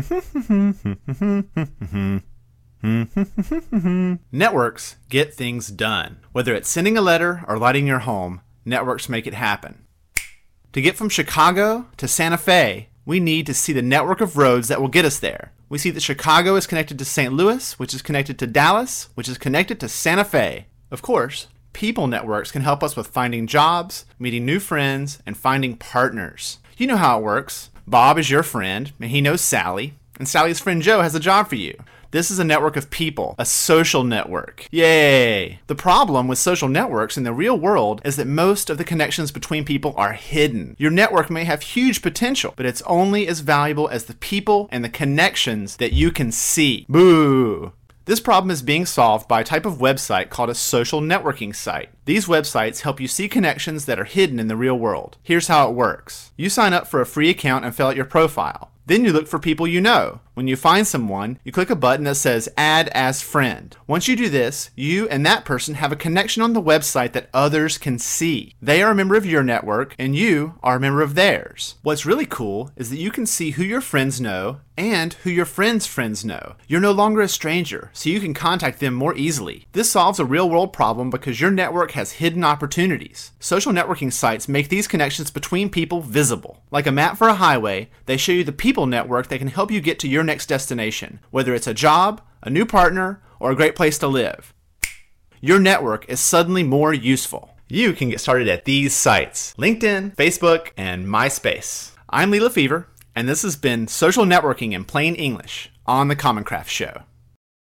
Networks get things done. Whether it's sending a letter or lighting your home, networks make it happen. To get from Chicago to Santa Fe, we need to see the network of roads that will get us there. We see that Chicago is connected to St. Louis, which is connected to Dallas, which is connected to Santa Fe. Of course, people networks can help us with finding jobs, meeting new friends, and finding partners. You know how it works. Bob is your friend, and he knows Sally, and Sally's friend Joe has a job for you. This is a network of people, a social network. Yay! The problem with social networks in the real world is that most of the connections between people are hidden. Your network may have huge potential, but it's only as valuable as the people and the connections that you can see. Boo! This problem is being solved by a type of website called a social networking site. These websites help you see connections that are hidden in the real world. Here's how it works. You sign up for a free account and fill out your profile. Then you look for people you know. When you find someone, you click a button that says Add as Friend. Once you do this, you and that person have a connection on the website that others can see. They are a member of your network, and you are a member of theirs. What's really cool is that you can see who your friends know and who your friends' friends know. You're no longer a stranger, so you can contact them more easily. This solves a real-world problem because your network has hidden opportunities. Social networking sites make these connections between people visible. Like a map for a highway, they show you the people network that can help you get to your next destination, whether it's a job, a new partner, or a great place to live. Your network is suddenly more useful. You can get started at these sites: LinkedIn, Facebook, and MySpace. I'm Lee Lefevre, and this has been Social Networking in Plain English on The Common Craft Show.